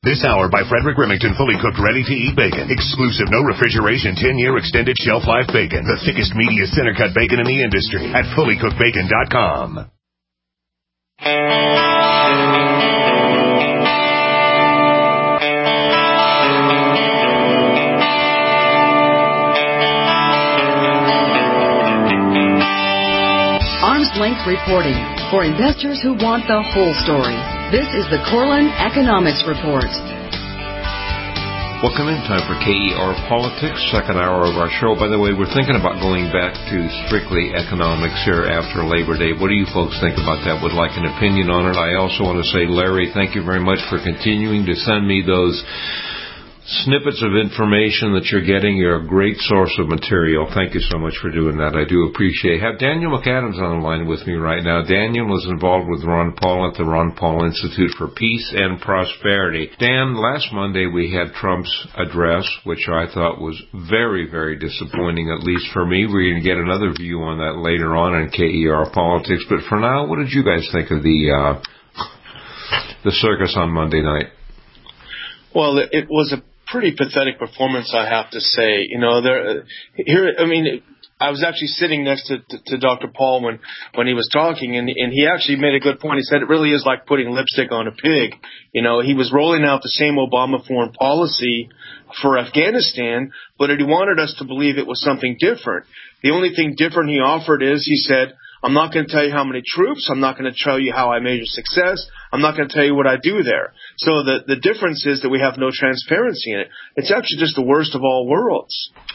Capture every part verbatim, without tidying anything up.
This hour by Frederick Remington, fully cooked, ready-to-eat bacon. Exclusive, no refrigeration, ten-year extended shelf life bacon. The thickest, meatiest center-cut bacon in the industry at fully cooked bacon dot com. Arm's Length Reporting for investors who want the whole story. This is the Corlin Economics Report. Welcome in. Time for K E R Politics, second hour of our show. By the way, we're thinking about going back to strictly economics here after Labor Day. What do you folks think about that? Would like an opinion on it. I also want to say, Larry, thank you very much for continuing to send me those snippets of information that you're getting. You're a great source of material. Thank you so much for doing that. I do appreciate it. I have Daniel McAdams on the line with me right now. Daniel was involved with Ron Paul at the Ron Paul Institute for Peace and Prosperity. Dan, last Monday we had Trump's address, which I thought was very, very disappointing, at least for me. We're going to get another view on that later on in K E R Politics. But for now, what did you guys think of the uh, the circus on Monday night? Well, it was a pretty pathetic performance, I have to say. You know, there, here, I mean, I was actually sitting next to, to, to Doctor Paul when, when he was talking, and, and he actually made a good point. He said it really is like putting lipstick on a pig. You know, he was rolling out the same Obama foreign policy for Afghanistan, but he wanted us to believe it was something different. The only thing different he offered is, he said, I'm not going to tell you how many troops. I'm not going to tell you how I measure success. I'm not going to tell you what I do there. So the, the difference is that we have no transparency in it. It's actually just the worst of all worlds.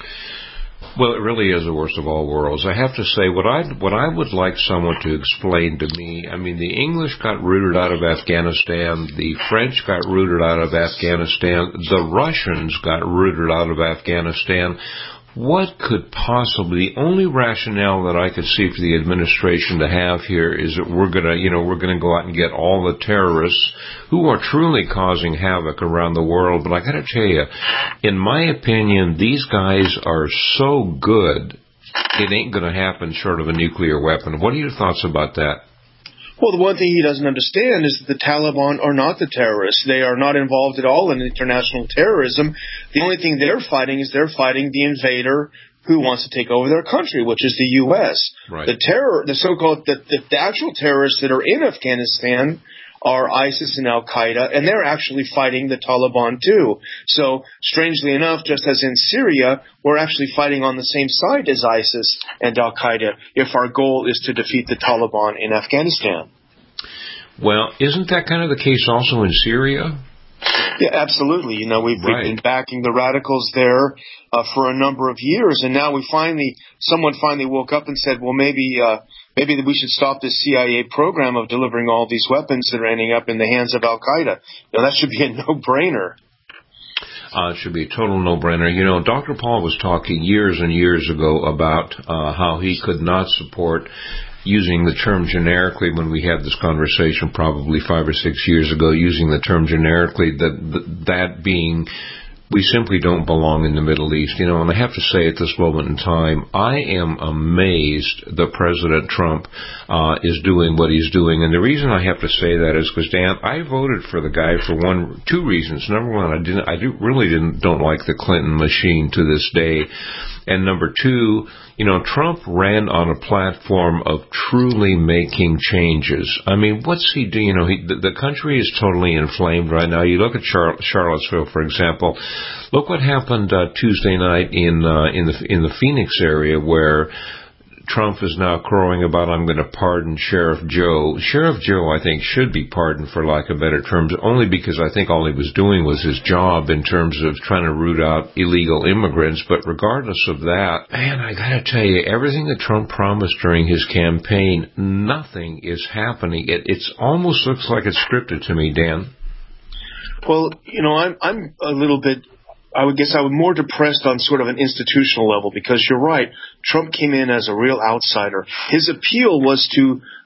Well, it really is the worst of all worlds. I have to say, what I what I would like someone to explain to me, I mean, the English got rooted out of Afghanistan, the French got rooted out of Afghanistan, the Russians got rooted out of Afghanistan. What could possibly, the only rationale that I could see for the administration to have here is that we're going to, you know, we're going to go out and get all the terrorists who are truly causing havoc around the world. But I got to tell you, in my opinion, these guys are so good, it ain't going to happen short of a nuclear weapon. What are your thoughts about that? Well, the one thing he doesn't understand is that the Taliban are not the terrorists. They are not involved at all in international terrorism. The only thing they're fighting is they're fighting the invader who wants to take over their country, which is the U S Right. The terror, the so-called, the, the, the actual terrorists that are in Afghanistan are ISIS and Al-Qaeda, and they're actually fighting the Taliban too. So, strangely enough, just as in Syria, we're actually fighting on the same side as ISIS and Al-Qaeda if our goal is to defeat the Taliban in Afghanistan. Well, isn't that kind of the case also in Syria? Yeah, absolutely. You know, we've, right. we've been backing the radicals there uh, for a number of years, and now we finally, someone finally woke up and said, well, maybe uh, maybe we should stop this C I A program of delivering all these weapons that are ending up in the hands of Al-Qaeda. Now, that should be a no-brainer. Uh, it should be a total no-brainer. You know, Doctor Paul was talking years and years ago about uh, how he could not support using the term generically when we had this conversation probably five or six years ago, using the term generically, that that being we simply don't belong in the Middle East. You know, and I have to say at this moment in time, I am amazed that President Trump uh, is doing what he's doing. And the reason I have to say that is because, Dan, I voted for the guy for one, two reasons. Number one, I didn't, I do, really didn't, don't like the Clinton machine to this day. And number two, you know, Trump ran on a platform of truly making changes. I mean, what's he doing? You know, he, the, the country is totally inflamed right now. You look at Char- Charlottesville, for example. Look what happened uh, Tuesday night in uh, in the in the Phoenix area, where Trump is now crowing about, I'm going to pardon Sheriff Joe. Sheriff Joe, I think, should be pardoned, for lack of better terms, only because I think all he was doing was his job in terms of trying to root out illegal immigrants. But regardless of that, man, I got to tell you, everything that Trump promised during his campaign, nothing is happening. It it's almost looks like it's scripted to me, Dan. Well, you know, I'm I'm a little bit, I would guess I was more depressed on sort of an institutional level, because you're right, Trump came in as a real outsider. His appeal was to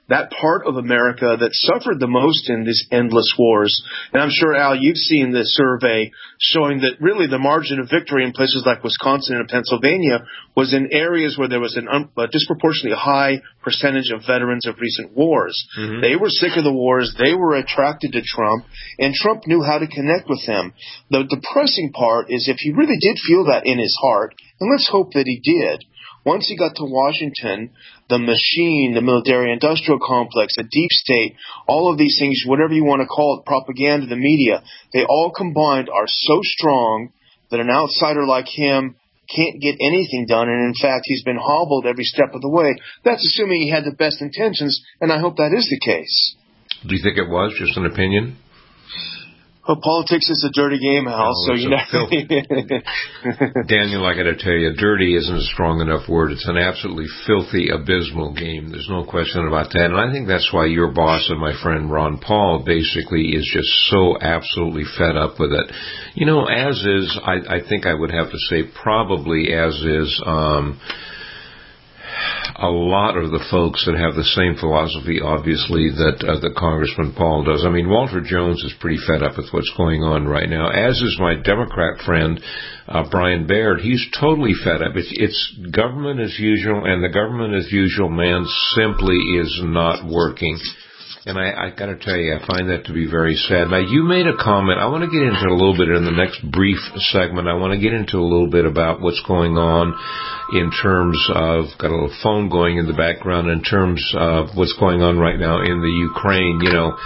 that part of America that suffered the most in these endless wars. And I'm sure, Al, you've seen the survey showing that really the margin of victory in places like Wisconsin and Pennsylvania was in areas where there was an un- a disproportionately high percentage of veterans of recent wars. Mm-hmm. They were sick of the wars. They were attracted to Trump, and Trump knew how to connect with them. The depressing part is if he really did feel that in his heart, and let's hope that he did, once he got to Washington, the machine, the military-industrial complex, the deep state, all of these things, whatever you want to call it, propaganda, the media, they all combined are so strong that an outsider like him can't get anything done, and in fact, he's been hobbled every step of the way. That's assuming he had the best intentions, and I hope that is the case. Do you think it was just an opinion? Well, politics is a dirty game, Al, oh, so you know. Daniel, I got to tell you, dirty isn't a strong enough word. It's an absolutely filthy, abysmal game. There's no question about that. And I think that's why your boss and my friend Ron Paul basically is just so absolutely fed up with it. You know, as is, I, I think I would have to say probably as is, um, a lot of the folks that have the same philosophy, obviously, that uh, that Congressman Paul does. I mean, Walter Jones is pretty fed up with what's going on right now, as is my Democrat friend, uh, Brian Baird. He's totally fed up. It's, it's government as usual, and the government as usual man simply is not working. And I, I got to tell you, I find that to be very sad. Now, you made a comment. I want to get into a little bit in the next brief segment. I want to get into a little bit about what's going on in terms of, got a little phone going in the background, in terms of what's going on right now in the Ukraine. You know,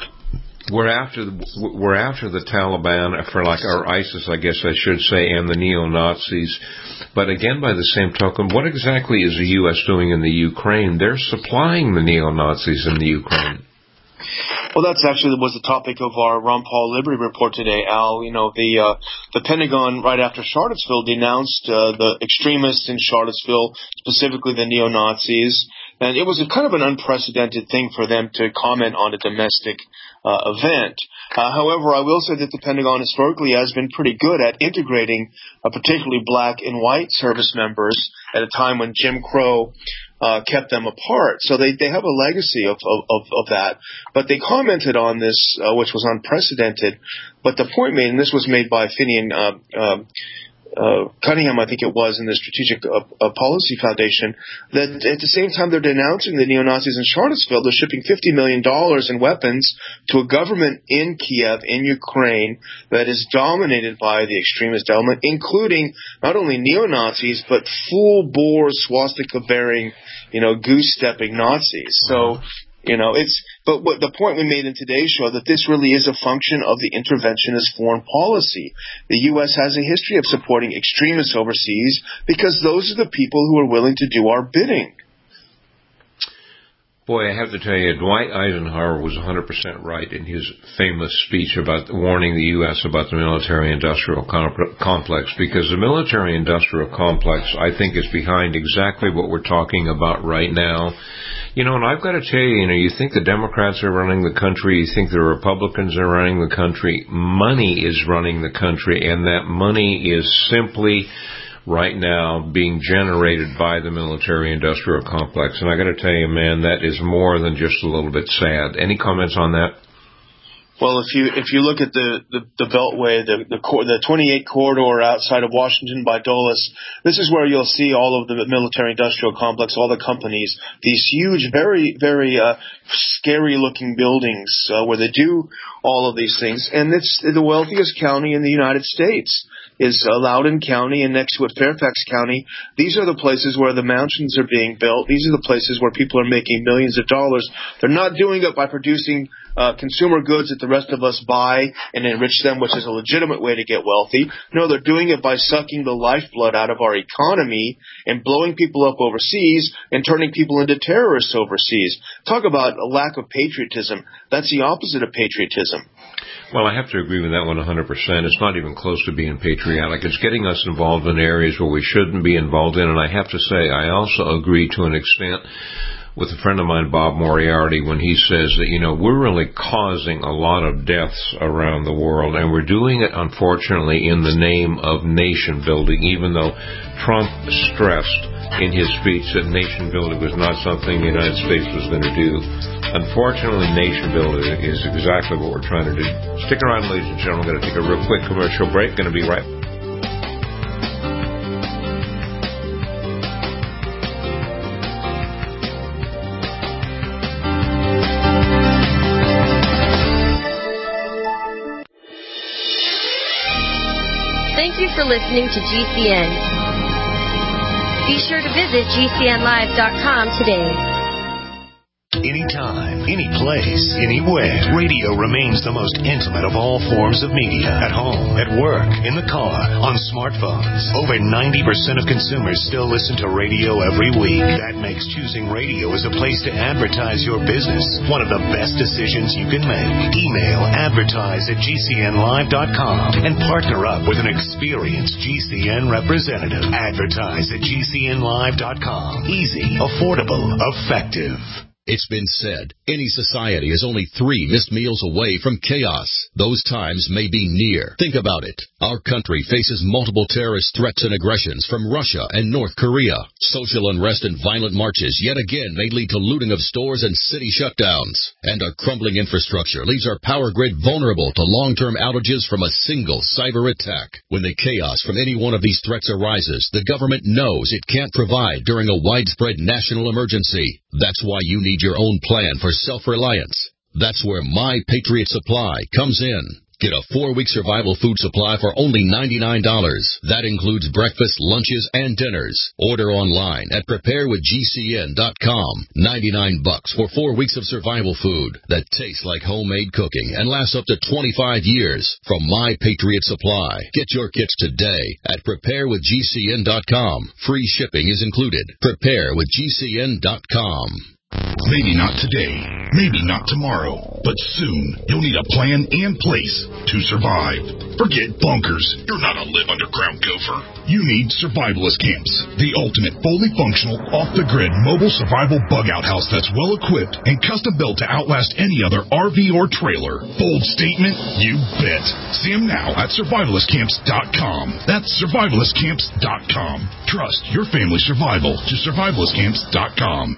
we're after we're after the Taliban, for like, or ISIS, I guess I should say, and the neo-Nazis. But again, by the same token, what exactly is the U S doing in the Ukraine? They're supplying the neo-Nazis in the Ukraine. Well, that's actually was the topic of our Ron Paul Liberty Report today, Al. You know, the uh, the Pentagon, right after Charlottesville, denounced uh, the extremists in Charlottesville, specifically the neo-Nazis. And it was a kind of an unprecedented thing for them to comment on a domestic uh, event. Uh, however, I will say that the Pentagon historically has been pretty good at integrating uh, particularly black and white service members at a time when Jim Crow uh, kept them apart. So they, they have a legacy of, of, of that. But they commented on this, uh, which was unprecedented. But the point made, and this was made by Finian uh, uh, Uh, Cunningham, I think it was, in the Strategic uh, uh, Policy Foundation, that at the same time they're denouncing the neo-Nazis in Charlottesville, they're shipping fifty million dollars in weapons to a government in Kiev, in Ukraine, that is dominated by the extremist element, including not only neo-Nazis, but full-bore swastika-bearing, you know, goose-stepping Nazis. So, you know, it's, but what the point we made in today's show, that this really is a function of the interventionist foreign policy. The U S has a history of supporting extremists overseas because those are the people who are willing to do our bidding. Boy, I have to tell you, Dwight Eisenhower was one hundred percent right in his famous speech about warning the U S about the military-industrial comp- complex, because the military-industrial complex, I think, is behind exactly what we're talking about right now. You know, and I've got to tell you, you know, you think the Democrats are running the country, you think the Republicans are running the country. Money is running the country, and that money is simply right now being generated by the military-industrial complex. And I got to tell you, man, that is more than just a little bit sad. Any comments on that? Well, if you if you look at the the, the Beltway, the the, cor- the twenty-eight corridor outside of Washington by Dulles, this is where you'll see all of the military-industrial complex, all the companies, these huge, very very uh, scary-looking buildings uh, where they do all of these things, and it's the wealthiest county in the United States is uh, Loudoun County, and next to it Fairfax County. These are the places where the mansions are being built. These are the places where people are making millions of dollars. They're not doing it by producing uh, consumer goods that the rest of us buy and enrich them, which is a legitimate way to get wealthy. No, they're doing it by sucking the lifeblood out of our economy and blowing people up overseas and turning people into terrorists overseas. Talk about a lack of patriotism. That's the opposite of patriotism. Well, I have to agree with that one one hundred percent. It's not even close to being patriotic. It's getting us involved in areas where we shouldn't be involved in. And I have to say, I also agree to an extent with a friend of mine, Bob Moriarty, when he says that, you know, we're really causing a lot of deaths around the world, and we're doing it, unfortunately, in the name of nation building, even though Trump stressed in his speech that nation building was not something the United States was going to do. Unfortunately, nation building is exactly what we're trying to do. Stick around, ladies and gentlemen. We're going to take a real quick commercial break. Going to be right back. Thank you for listening to G C N. Be sure to visit G C N live dot com today. Anytime, any place, anywhere. Radio remains the most intimate of all forms of media. At home, at work, in the car, on smartphones. Over ninety percent of consumers still listen to radio every week. That makes choosing radio as a place to advertise your business one of the best decisions you can make. Email advertise at G C N live dot com and partner up with an experienced G C N representative. Advertise at G C N live dot com. Easy, affordable, effective. It's been said, any society is only three missed meals away from chaos. Those times may be near. Think about it. Our country faces multiple terrorist threats and aggressions from Russia and North Korea. Social unrest and violent marches yet again may lead to looting of stores and city shutdowns. And a crumbling infrastructure leaves our power grid vulnerable to long-term outages from a single cyber attack. When the chaos from any one of these threats arises, the government knows it can't provide during a widespread national emergency. That's why you need your own plan for self-reliance. That's where My Patriot Supply comes in. Get a four-week survival food supply for only ninety-nine dollars. That includes breakfast, lunches, and dinners. Order online at prepare with G C N dot com. ninety-nine bucks for four weeks of survival food that tastes like homemade cooking and lasts up to twenty-five years from My Patriot Supply. Get your kits today at prepare with G C N dot com. Free shipping is included. prepare with G C N dot com. Maybe not today, maybe not tomorrow, but soon you'll need a plan and place to survive. Forget bunkers. You're not a live underground gopher. You need survivalist camps, the ultimate fully functional, off-the-grid mobile survival bug-out house that's well-equipped and custom-built to outlast any other R V or trailer. Bold statement? You bet. See them now at survivalist camps dot com. That's survivalist camps dot com. Trust your family's survival to survivalist camps dot com.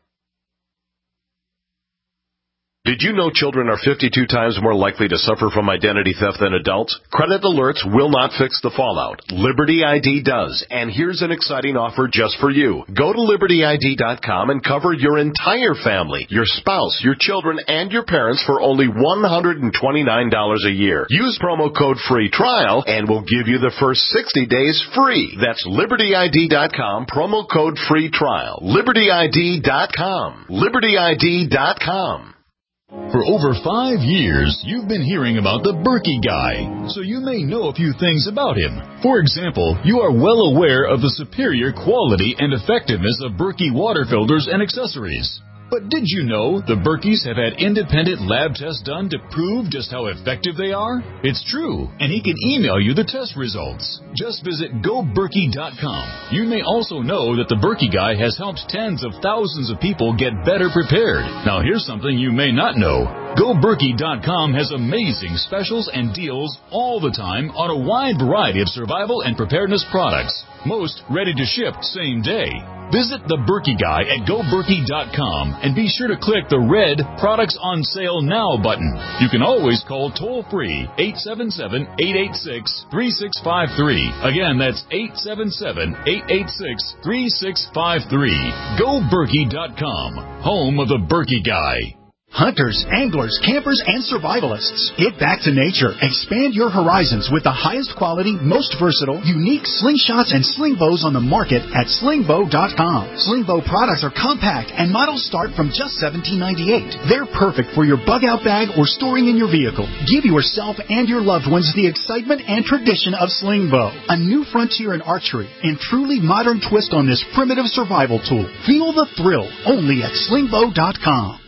Did you know children are fifty-two times more likely to suffer from identity theft than adults? Credit alerts will not fix the fallout. Liberty I D does. And here's an exciting offer just for you. Go to Liberty I D dot com and cover your entire family, your spouse, your children, and your parents for only one hundred twenty-nine dollars a year. Use promo code FREE TRIAL and we'll give you the first sixty days free. That's Liberty I D dot com, promo code FREE TRIAL. Liberty I D dot com. Liberty I D dot com. For over five years, you've been hearing about the Berkey Guy, so you may know a few things about him. For example, you are well aware of the superior quality and effectiveness of Berkey water filters and accessories. But did you know the Berkeys have had independent lab tests done to prove just how effective they are? It's true, and he can email you the test results. Just visit go berkey dot com. You may also know that the Berkey Guy has helped tens of thousands of people get better prepared. Now here's something you may not know. go berkey dot com has amazing specials and deals all the time on a wide variety of survival and preparedness products. Most ready to ship same day. Visit the Berkey Guy at go berkey dot com and be sure to click the red Products on Sale Now button. You can always call toll-free eight seven seven, eight eight six, three six five three. Again, that's eight seven seven, eight eight six, three six five three. go berkey dot com, home of the Berkey Guy. Hunters, anglers, campers, and survivalists. Get back to nature. Expand your horizons with the highest quality, most versatile, unique slingshots and sling bows on the market at sling bow dot com. Sling bow products are compact and models start from just seventeen ninety-eight. They're perfect for your bug-out bag or storing in your vehicle. Give yourself and your loved ones the excitement and tradition of sling bow. A new frontier in archery and truly modern twist on this primitive survival tool. Feel the thrill only at sling bow dot com.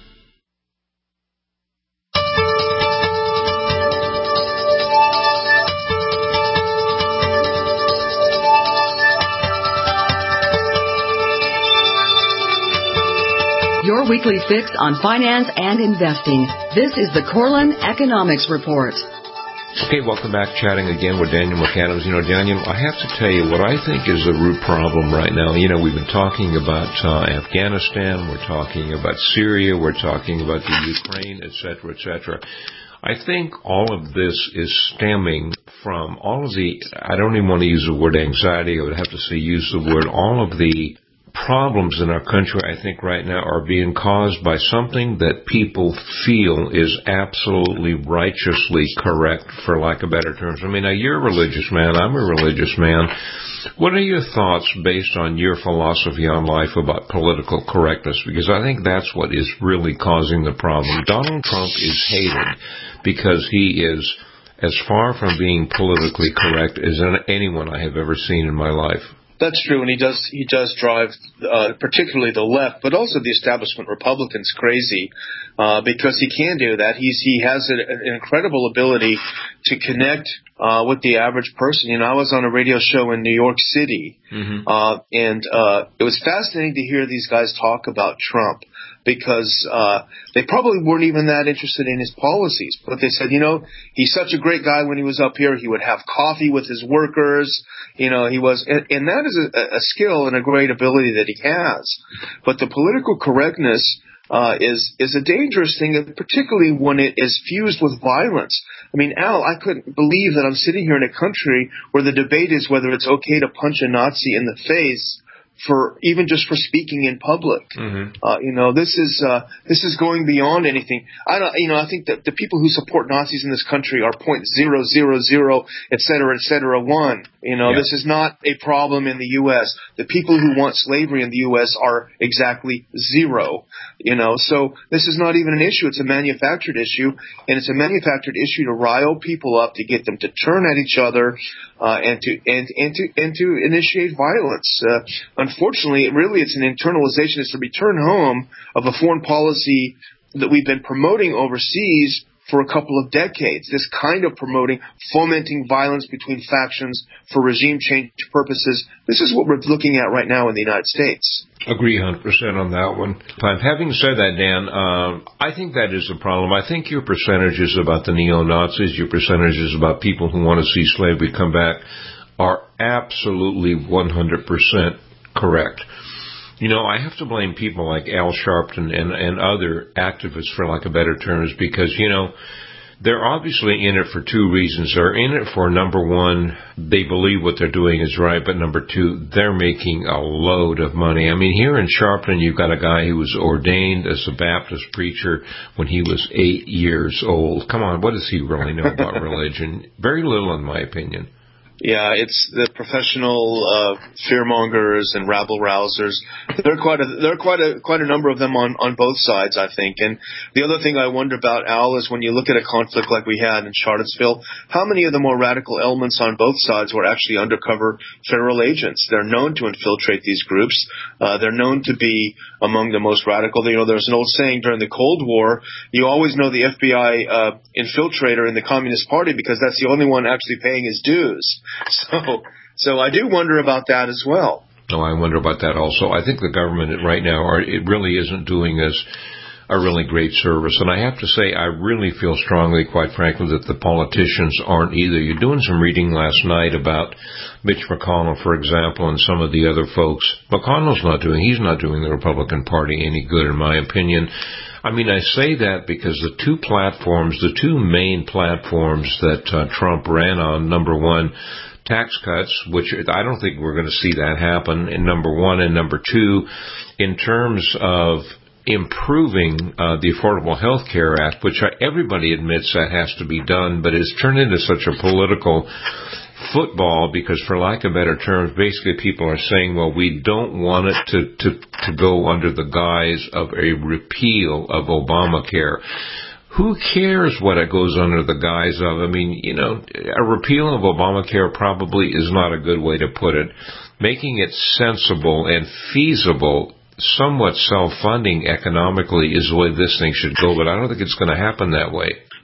weekly fix on finance and investing. This is the Corlin Economics Report. Okay, welcome back. Chatting again with Daniel McAdams. You know, Daniel, I have to tell you what I think is the root problem right now. You know, we've been talking about uh, Afghanistan, we're talking about Syria, we're talking about the Ukraine, et cetera, et cetera. I think all of this is stemming from all of the, I don't even want to use the word anxiety, I would have to say use the word, all of the problems in our country, I think, right now are being caused by something that people feel is absolutely righteously correct, for lack of better terms. I mean, now, you're a religious man, I'm a religious man. What are your thoughts based on your philosophy on life about political correctness? Because I think that's what is really causing the problem. Donald Trump is hated because he is as far from being politically correct as anyone I have ever seen in my life. That's true, and he does he does drive uh, particularly the left, but also the establishment Republicans crazy uh, because he can do that. He's he has an, an incredible ability to connect uh, with the average person. You know, I was on a radio show in New York City, mm-hmm. uh, and uh, it was fascinating to hear these guys talk about Trump, because uh, they probably weren't even that interested in his policies. But they said, you know, he's such a great guy when he was up here. He would have coffee with his workers. You know, he was, and, and that is a, a skill and a great ability that he has. But the political correctness uh, is is a dangerous thing, particularly when it is fused with violence. I mean, Al, I couldn't believe that I'm sitting here in a country where the debate is whether it's okay to punch a Nazi in the face for even just for speaking in public. Mm-hmm. Uh, you know, this is uh, this is going beyond anything. I don't, you know, I think that the people who support Nazis in this country are point zero zero zero, et cetera, et cetera, one. You know, yeah. This is not a problem in the U S. The people who want slavery in the U S are exactly zero. You know, so this is not even an issue. It's a manufactured issue, and it's a manufactured issue to rile people up, to get them to turn at each other, uh, and to and and to and to initiate violence. Uh, unfortunately, it really it's an internalization. It's a return home of a foreign policy that we've been promoting overseas for a couple of decades. This kind of promoting, fomenting violence between factions for regime change purposes. This is what we're looking at right now in the United States. Agree one hundred percent on that one. Having said that, Dan, uh, I think that is a problem. I think your percentages about the neo-Nazis, your percentages about people who want to see slavery come back are absolutely one hundred percent correct. You know, I have to blame people like Al Sharpton and, and other activists, for lack of better terms, because, you know, they're obviously in it for two reasons. They're in it for, number one, they believe what they're doing is right, but number two, they're making a load of money. I mean, here in Sharpton, you've got a guy who was ordained as a Baptist preacher when he was eight years old. Come on, what does he really know about religion? Very little, in my opinion. Yeah, it's the professional uh, fearmongers and rabble rousers. There are quite a there are quite a quite a number of them on, on both sides, I think. And the other thing I wonder about, Al, is when you look at a conflict like we had in Charlottesville, how many of the more radical elements on both sides were actually undercover federal agents? They're known to infiltrate these groups. Uh, they're known to be among the most radical. You know, there's an old saying during the Cold War: you always know the F B I uh, infiltrator in the Communist Party because that's the only one actually paying his dues. So, so I do wonder about that as well. No, I wonder about that also. I think the government right now, are, it really isn't doing us a really great service. And I have to say, I really feel strongly, quite frankly, that the politicians aren't either. You're doing some reading last night about Mitch McConnell, for example, and some of the other folks. McConnell's not doing, he's not doing the Republican Party any good, in my opinion. I mean, I say that because the two platforms, the two main platforms that uh, Trump ran on, number one, tax cuts, which I don't think we're going to see that happen, and number one, and number two, in terms of improving uh, the Affordable Health Care Act, which everybody admits that has to be done, but it's turned into such a political football because, for lack of better terms, basically people are saying, well, we don't want it to, to, to go under the guise of a repeal of Obamacare. Who cares what it goes under the guise of? I mean, you know, a repeal of Obamacare probably is not a good way to put it. Making it sensible and feasible, somewhat self-funding economically is the way this thing should go, but I don't think it's going to happen that way.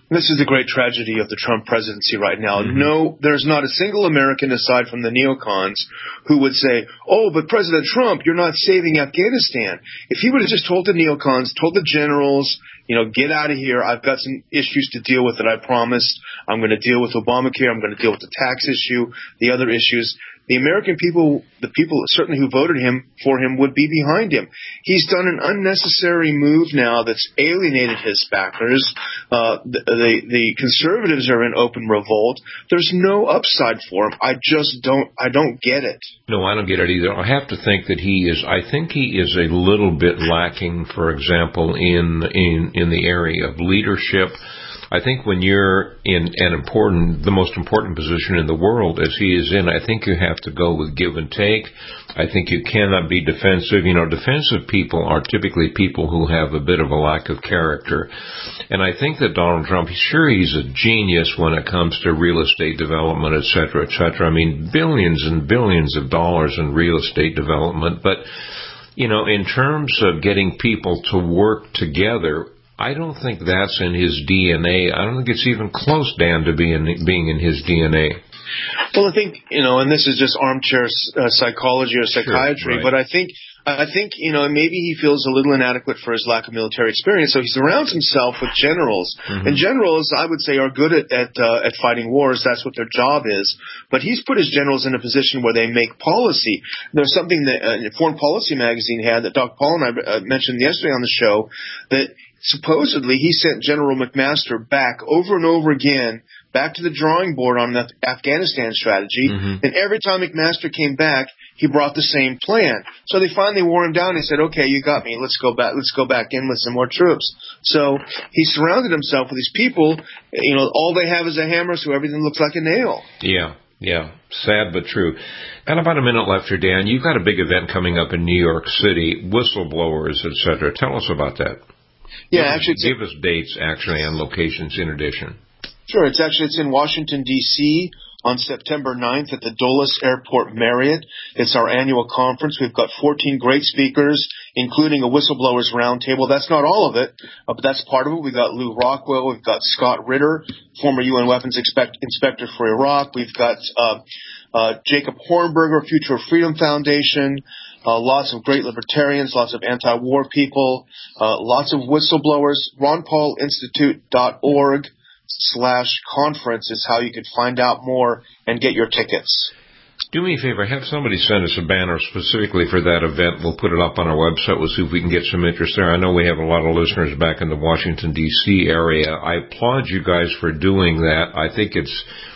This is the great tragedy of the Trump presidency right now. Mm-hmm. No, there's not a single American aside from the neocons who would say, oh, but President Trump, you're not saving Afghanistan. If he would have just told the neocons, told the generals, you know, get out of here. I've got some issues to deal with that I promised. I'm going to deal with Obamacare. I'm going to deal with the tax issue, the other issues. The American people, the people certainly who voted him for him, would be behind him. He's done an unnecessary move now that's alienated his backers. Uh, the, the, the conservatives are in open revolt. There's no upside for him. I just don't, I don't get it. No, I don't get it either. I have to think that he is, I think he is a little bit lacking, for example, in, in, in the area of leadership. I think when you're in an important, the most important position in the world as he is in, I think you have to go with give and take. I think you cannot be defensive. You know, defensive people are typically people who have a bit of a lack of character. And I think that Donald Trump, sure, he's a genius when it comes to real estate development, et cetera, et cetera. I mean, billions and billions of dollars in real estate development. But, you know, in terms of getting people to work together, I don't think that's in his D N A. I don't think it's even close, Dan, to being being in his D N A. Well, I think, you know, and this is just armchair uh, psychology or psychiatry, sure, right. but I think, I think, you know, maybe he feels a little inadequate for his lack of military experience, so he surrounds himself with generals. Mm-hmm. And generals, I would say, are good at at, uh, at fighting wars. That's what their job is. But he's put his generals in a position where they make policy. There's something that uh, Foreign Policy magazine had that Doctor Paul and I uh, mentioned yesterday on the show, that supposedly he sent General McMaster back over and over again, back to the drawing board on the Afghanistan strategy. Mm-hmm. And every time McMaster came back, he brought the same plan. So they finally wore him down and said, okay, you got me. Let's go back. Let's go back in with some more troops. So he surrounded himself with these people. You know, all they have is a hammer, so everything looks like a nail. Yeah. Yeah, sad but true. Got about a minute left here, Dan. You've got a big event coming up in New York City, whistleblowers, et cetera. Tell us about that. Yeah, give actually, us, give us dates actually and locations in addition. Sure, it's actually it's in Washington D C on September ninth at the Dulles Airport Marriott. It's our annual conference. We've got fourteen great speakers, including a whistleblowers roundtable. That's not all of it, uh, but that's part of it. We've got Lou Rockwell. We've got Scott Ritter, former U N Weapons Expect- Inspector for Iraq. We've got uh, uh, Jacob Hornberger, Future of Freedom Foundation. Uh, lots of great libertarians, lots of anti-war people, uh, lots of whistleblowers. Ron Paul Institute dot org slash conference is how you could find out more and get your tickets. Do me a favor, have somebody send us a banner specifically for that event. We'll put it up on our website. We'll see if we can get some interest there. I know we have a lot of listeners back in the Washington, D C area. I applaud you guys for doing that. I think it's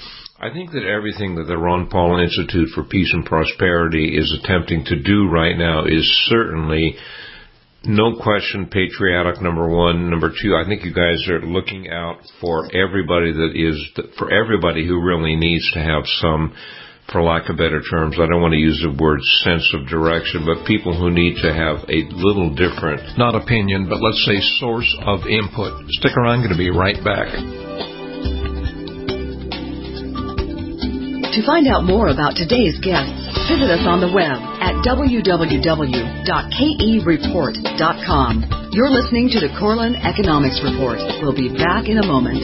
I think that everything that the Ron Paul Institute for Peace and Prosperity is attempting to do right now is certainly, no question, patriotic, number one. Number two, I think you guys are looking out for everybody that is, for everybody who really needs to have some, for lack of better terms, I don't want to use the word sense of direction, but people who need to have a little different, not opinion, but let's say source of input. Stick around, I'm going to be right back. To find out more about today's guests, visit us on the web at w w w dot k e report dot com. You're listening to the Corlin Economics Report. We'll be back in a moment.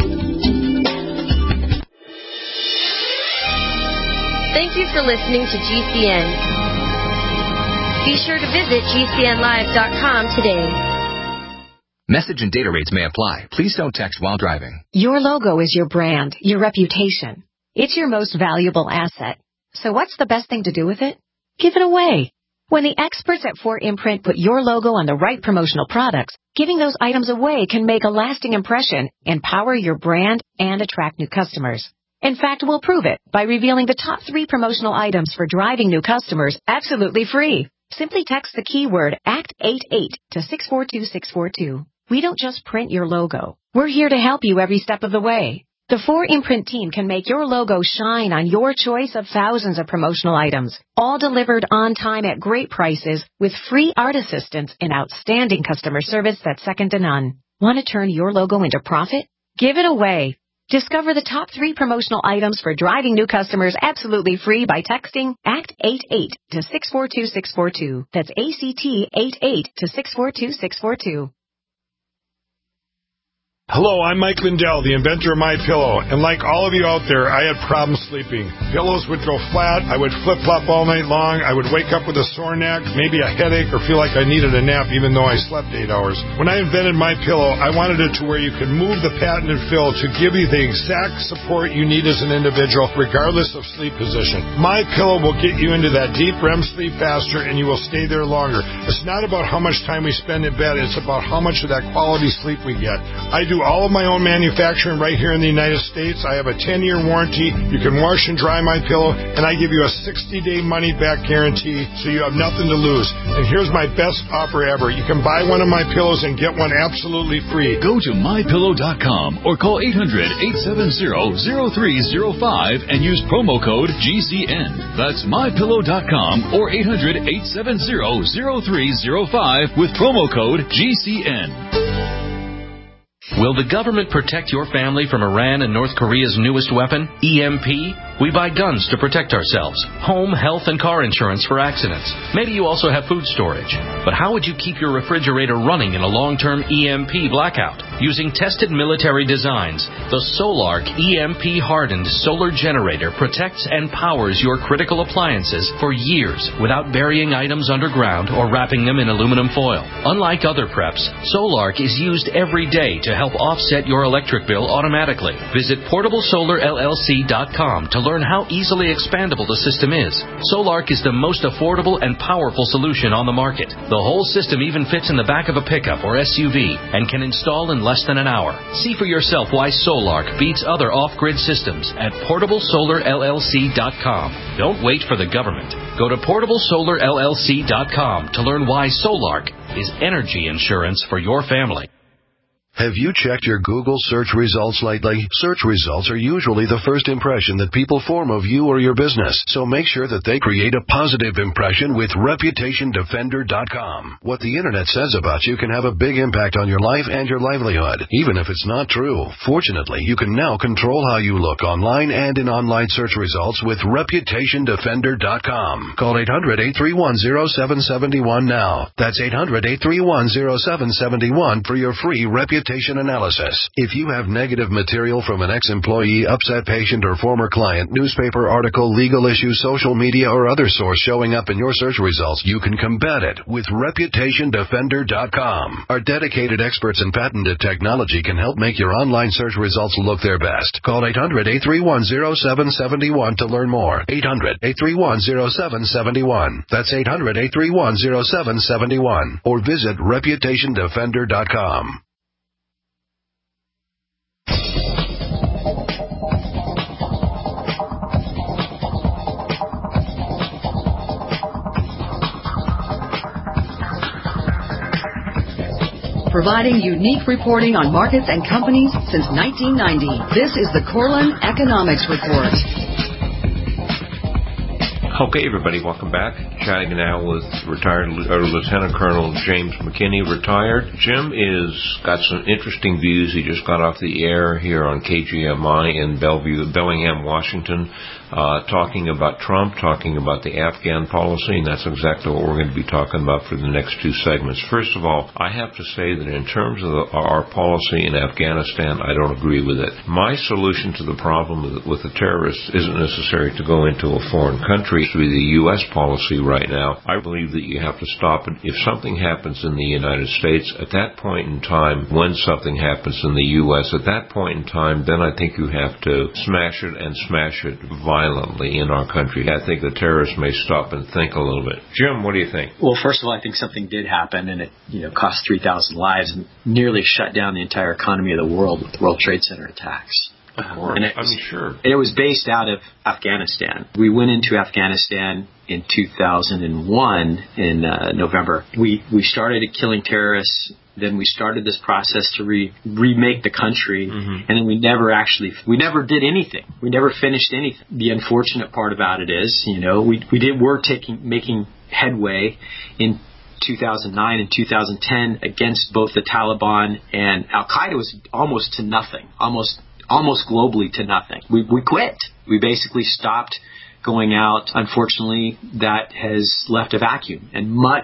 Thank you for listening to G C N. Be sure to visit g c n live dot com today. Message and data rates may apply. Please don't text while driving. Your logo is your brand, your reputation. It's your most valuable asset. So what's the best thing to do with it? Give it away. When the experts at four imprint put your logo on the right promotional products, giving those items away can make a lasting impression, empower your brand, and attract new customers. In fact, we'll prove it by revealing the top three promotional items for driving new customers absolutely free. Simply text the keyword act eighty-eight to six four two six four two. We don't just print your logo. We're here to help you every step of the way. The four imprint team can make your logo shine on your choice of thousands of promotional items, all delivered on time at great prices with free art assistance and outstanding customer service that's second to none. Want to turn your logo into profit? Give it away. Discover the top three promotional items for driving new customers absolutely free by texting act eighty-eight to six four two six four two. That's A C T eighty-eight to six four two six four two. Hello, I'm Mike Lindell, the inventor of MyPillow, and like all of you out there, I had problems sleeping. Pillows would go flat, I would flip-flop all night long, I would wake up with a sore neck, maybe a headache, or feel like I needed a nap even though I slept eight hours. When I invented MyPillow, I wanted it to where you could move the patented fill to give you the exact support you need as an individual, regardless of sleep position. MyPillow will get you into that deep R E M sleep faster, and you will stay there longer. It's not about how much time we spend in bed, it's about how much of that quality sleep we get. I do all of my own manufacturing right here in the United States. I have a ten-year warranty. You can wash and dry MyPillow, and I give you a sixty-day money-back guarantee, so you have nothing to lose. And here's my best offer ever. You can buy one of my pillows and get one absolutely free. Go to my pillow dot com or call eight hundred, eight seven zero, zero three zero five and use promo code G C N. That's my pillow dot com or eight hundred, eight seven zero, zero three zero five with promo code G C N. Will the government protect your family from Iran and North Korea's newest weapon, E M P? We buy guns to protect ourselves, home, health, and car insurance for accidents. Maybe you also have food storage. But how would you keep your refrigerator running in a long-term E M P blackout? Using tested military designs, the Solark E M P-hardened solar generator protects and powers your critical appliances for years without burying items underground or wrapping them in aluminum foil. Unlike other preps, Solark is used every day to help offset your electric bill automatically. Visit portable solar L L C dot com to learn how easily expandable the system is. Solark is the most affordable and powerful solution on the market. The whole system even fits in the back of a pickup or S U V and can install in less than an hour. See for yourself why Solark beats other off-grid systems at portable solar L L C dot com. Don't wait for the government. Go to portable solar L L C dot com to learn why Solark is energy insurance for your family. Have you checked your Google search results lately? Search results are usually the first impression that people form of you or your business, so make sure that they create a positive impression with reputation defender dot com. What the internet says about you can have a big impact on your life and your livelihood, even if it's not true. Fortunately, you can now control how you look online and in online search results with reputation defender dot com. Call eight hundred, eight three one, zero seven seven one now. That's eight hundred, eight three one, zero seven seven one for your free reputation analysis. If you have negative material from an ex-employee, upset patient, or former client, newspaper article, legal issue, social media, or other source showing up in your search results, you can combat it with reputation defender dot com. Our dedicated experts in patented technology can help make your online search results look their best. Call eight hundred, eight three one, zero seven seven one to learn more. eight hundred, eight three one, zero seven seven one. That's eight hundred, eight three one, zero seven seven one. Or visit reputation defender dot com. Providing unique reporting on markets and companies since nineteen ninety. This is the Corlin Economics Report. Okay, everybody, welcome back. Chatting now with retired uh, Lieutenant Colonel James McKinney, retired. Jim is got some interesting views. He just got off the air here on K G M I in Bellevue, Bellingham, Washington, uh, talking about Trump, talking about the Afghan policy, and that's exactly what we're going to be talking about for the next two segments. First of all, I have to say that in terms of the, our policy in Afghanistan, I don't agree with it. My solution to the problem with, with the terrorists isn't necessary to go into a foreign country. To be the U S policy right now, I believe that you have to stop it. If something happens in the United States, at that point in time, when something happens in the U S, at that point in time, then I think you have to smash it and smash it violently in our country. I think the terrorists may stop and think a little bit. Jim, what do you think? Well, first of all, I think something did happen, and it you know cost three thousand lives and nearly shut down the entire economy of the world with the World Trade Center attacks. Of course. And it was, I mean, sure. It was based out of Afghanistan. We went into Afghanistan in two thousand one in uh, November. We we started killing terrorists. Then we started this process to re- remake the country, mm-hmm. and then we never actually, we never did anything. We never finished anything. The unfortunate part about it is, you know, we we did were taking making headway in two thousand nine and two thousand ten against both the Taliban, and Al Qaeda was almost to nothing, almost. almost globally to nothing. We we quit. We basically stopped going out. Unfortunately, that has left a vacuum. And much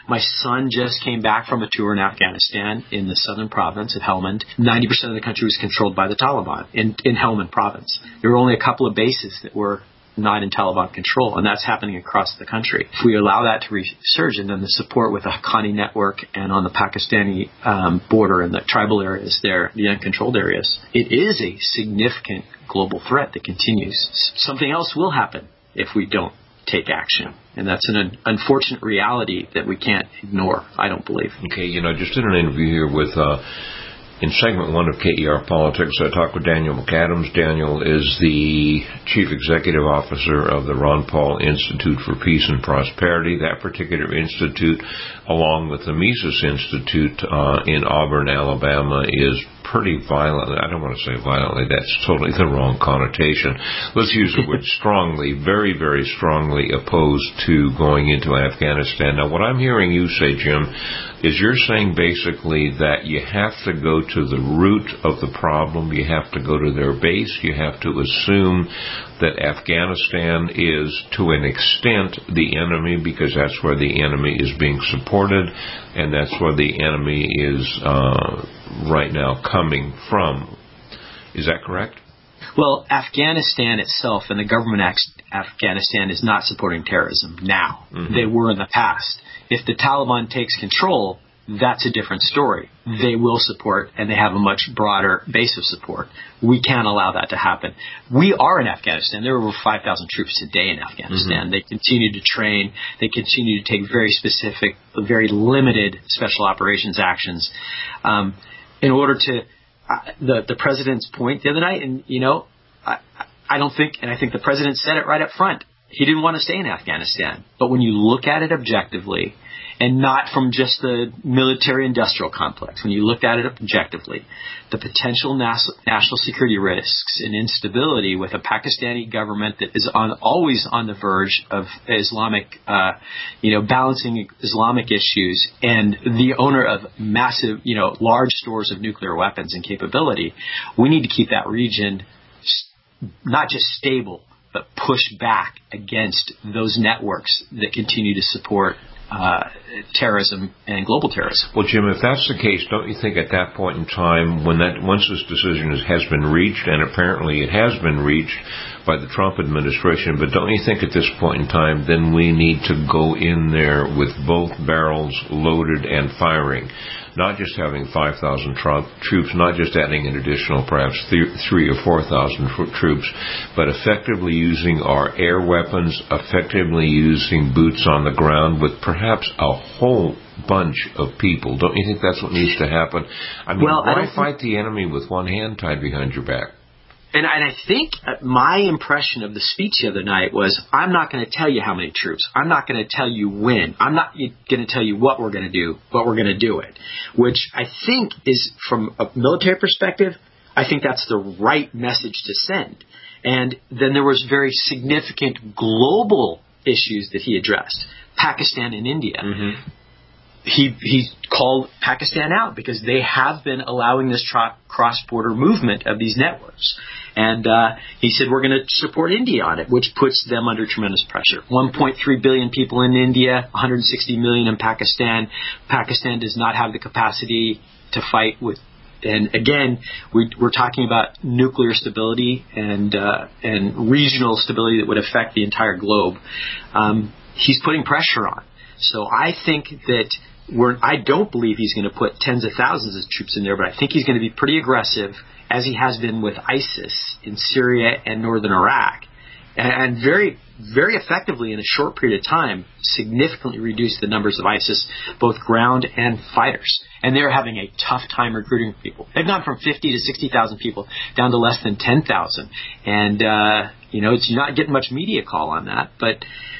My son just came back from a tour in Afghanistan in the southern province of Helmand. ninety percent of the country was controlled by the Taliban in, in Helmand province. There were only a couple of bases that were not in Taliban control, and that's happening across the country. If we allow that to resurge, and then the support with the Haqqani network and on the Pakistani um, border and the tribal areas there, the uncontrolled areas, it is a significant global threat that continues. Something else will happen if we don't take action. And that's an un- unfortunate reality that we can't ignore, I don't believe. Okay, you know, I just did an interview here with... Uh In segment one of K E R Politics, I talked with Daniel McAdams. Daniel is the Chief Executive Officer of the Ron Paul Institute for Peace and Prosperity. That particular institute, along with the Mises Institute uh, in Auburn, Alabama, is pretty violent. I don't want to say violently. That's totally the wrong connotation. Let's use the word strongly, very, very strongly opposed to going into Afghanistan. Now, what I'm hearing you say, Jim, is you're saying basically that you have to go to the root of the problem. You have to go to their base. You have to assume that Afghanistan is, to an extent, the enemy, because that's where the enemy is being supported, and that's where the enemy is uh, right now coming from. Is that correct? Well, Afghanistan itself and the government of Afghanistan is not supporting terrorism now. Mm-hmm. They were in the past. If the Taliban takes control, that's a different story. They will support, and they have a much broader base of support. We can't allow that to happen. We are in Afghanistan. There are over five thousand troops today in Afghanistan. Mm-hmm. They continue to train. They continue to take very specific, very limited special operations actions um, in order to uh, the the president's point the other night. And you know, I, I don't think, and I think the president said it right up front. He didn't want to stay in Afghanistan. But when you look at it objectively, and not from just the military-industrial complex, when you looked at it objectively, the potential nas- national security risks and instability with a Pakistani government that is on, always on the verge of Islamic, uh, you know, balancing Islamic issues, and the owner of massive, you know, large stores of nuclear weapons and capability, we need to keep that region not just stable, but push back against those networks that continue to support uh, terrorism and global terrorism. Well, Jim, if that's the case, don't you think at that point in time, when that once this decision has been reached, and apparently it has been reached by the Trump administration, but don't you think at this point in time, then we need to go in there with both barrels loaded and firing? Not just having five thousand tro- troops, not just adding an additional perhaps th- three or four thousand tr- troops, but effectively using our air weapons, effectively using boots on the ground with perhaps a whole bunch of people. Don't you think that's what needs to happen? I mean, well, why I fight the enemy with one hand tied behind your back? And, and I think my impression of the speech the other night was, I'm not going to tell you how many troops. I'm not going to tell you when. I'm not going to tell you what we're going to do, but we're going to do it. Which I think is, from a military perspective, I think that's the right message to send. And then there was very significant global issues that he addressed. Pakistan and India. Mm-hmm. He he called Pakistan out because they have been allowing this tra- cross-border movement of these networks. And uh, he said, we're going to support India on it, which puts them under tremendous pressure. one point three billion people in India, one hundred sixty million in Pakistan. Pakistan does not have the capacity to fight with. And again, we, we're talking about nuclear stability and uh, and regional stability that would affect the entire globe. Um, he's putting pressure on. So I think that we're, I don't believe he's going to put tens of thousands of troops in there, but I think he's going to be pretty aggressive, as he has been with ISIS in Syria and northern Iraq, and very, very effectively in a short period of time, significantly reduced the numbers of ISIS, both ground and fighters. And they're having a tough time recruiting people. They've gone from fifty to sixty thousand people down to less than ten thousand. And, uh, you know, it's not getting much media call on that, but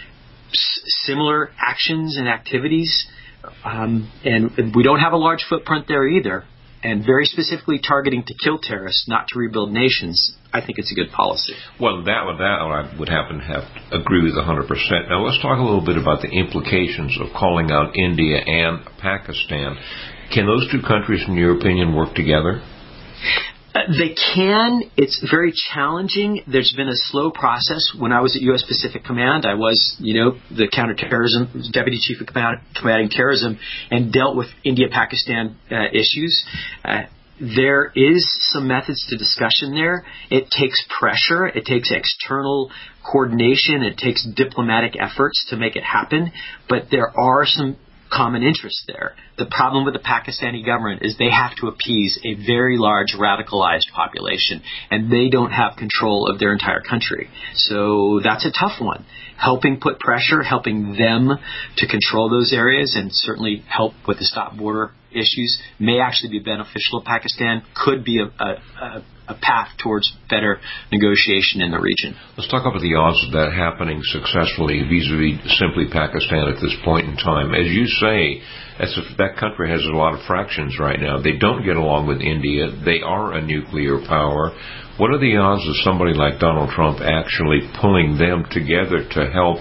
s- similar actions and activities. Um, and we don't have a large footprint there either. And very specifically targeting to kill terrorists, not to rebuild nations, I think it's a good policy. Well, that would, that I would happen to have to agree with one hundred percent. Now, let's talk a little bit about the implications of calling out India and Pakistan. Can those two countries, in your opinion, work together? Uh, they can. It's very challenging. There's been a slow process. When I was at U S Pacific Command, I was, you know, the counterterrorism deputy chief of command, combating terrorism, and dealt with India-Pakistan uh, issues. Uh, there is some methods to discussion there. It takes pressure. It takes external coordination. It takes diplomatic efforts to make it happen. But there are some common interests there. The problem with the Pakistani government is they have to appease a very large radicalized population, and they don't have control of their entire country. So that's a tough one. Helping put pressure, helping them to control those areas, and certainly help with the stop border issues may actually be beneficial to Pakistan, could be a, a, a path towards better negotiation in the region. Let's talk about the odds of that happening successfully vis-a-vis simply Pakistan at this point in time. As you say, as if that country has a lot of fractions right now. They don't get along with India. They are a nuclear power. What are the odds of somebody like Donald Trump actually pulling them together to help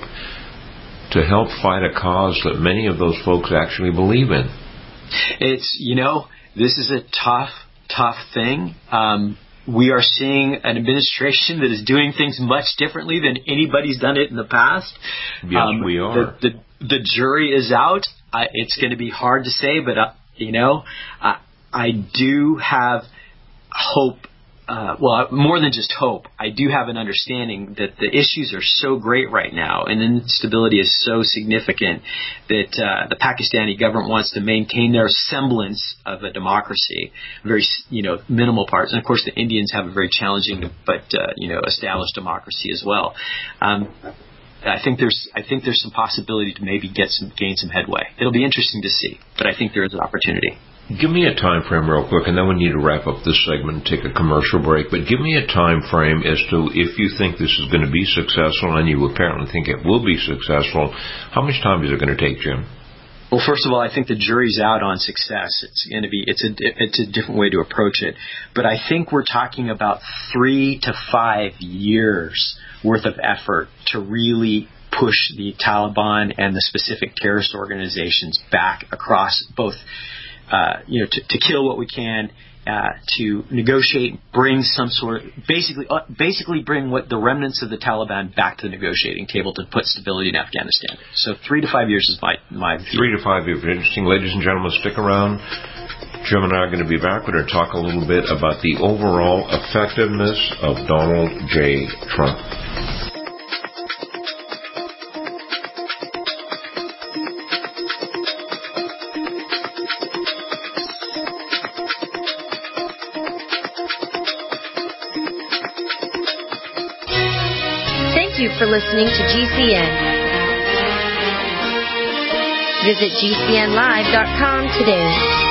to help fight a cause that many of those folks actually believe in? It's, you know, this is a tough, tough thing. Um, we are seeing an administration that is doing things much differently than anybody's done it in the past. Yes, um, we are. The, the, the jury is out. Uh, it's going to be hard to say, but, uh, you know, uh, I do have hope. Uh, well, more than just hope, I do have an understanding that the issues are so great right now and the instability is so significant that uh, the Pakistani government wants to maintain their semblance of a democracy, very, you know, minimal parts. And, of course, the Indians have a very challenging but, uh, you know, established democracy as well. Um, I think there's I think there's some possibility to maybe get some gain some headway. It'll be interesting to see, but I think there is an opportunity. Give me a time frame real quick, and then we need to wrap up this segment and take a commercial break. But give me a time frame as to if you think this is going to be successful, and you apparently think it will be successful. How much time is it going to take, Jim? Well, first of all, I think the jury's out on success. It's going to be it's a it's a different way to approach it, but I think we're talking about three to five years worth of effort to really push the Taliban and the specific terrorist organizations back across both. Uh, you know, to, to kill what we can, uh, to negotiate, bring some sort of, basically, uh, basically bring what the remnants of the Taliban back to the negotiating table to put stability in Afghanistan. So three to five years is my, my view. Three to five years. Interesting. Ladies and gentlemen, stick around. Jim and I are going to be back. We're going to talk a little bit about the overall effectiveness of Donald J. Trump. For listening to G C N. Visit G C N live dot com today.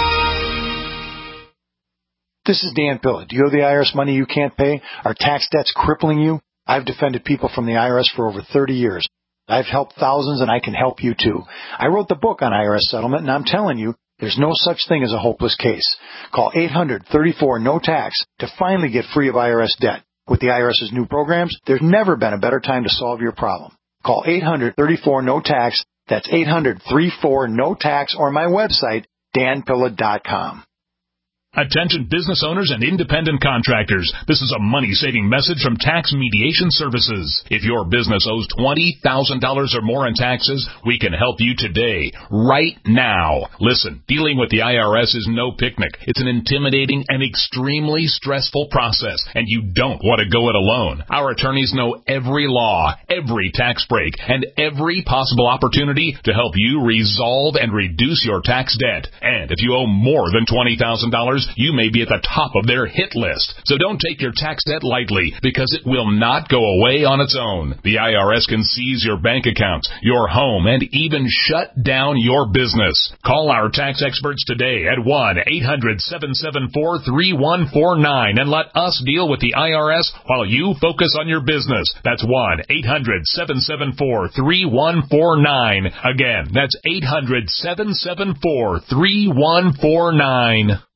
This is Dan Pilla. Do you owe the I R S money you can't pay? Are tax debts crippling you? I've defended people from the I R S for over thirty years. I've helped thousands, and I can help you too. I wrote the book on I R S settlement, and I'm telling you, there's no such thing as a hopeless case. Call eight hundred, thirty-four, no tax to finally get free of I R S debt. With the IRS's new programs, there's never been a better time to solve your problem. Call eight hundred, thirty-four, no tax. That's eight hundred, thirty-four, no tax, or my website, dan pilla dot com. Attention business owners and independent contractors. This is a money-saving message from Tax Mediation Services. If your business owes twenty thousand dollars or more in taxes, we can help you today, right now. Listen, dealing with the I R S is no picnic. It's an intimidating and extremely stressful process, and you don't want to go it alone. Our attorneys know every law, every tax break, and every possible opportunity to help you resolve and reduce your tax debt. And if you owe more than twenty thousand dollars, you may be at the top of their hit list. So don't take your tax debt lightly, because it will not go away on its own. The I R S can seize your bank accounts, your home, and even shut down your business. Call our tax experts today at one eight hundred, seven seven four, three one four nine and let us deal with the I R S while you focus on your business. That's one eight hundred, seven seven four, three one four nine. Again, that's eight hundred, seven seven four, three one four nine.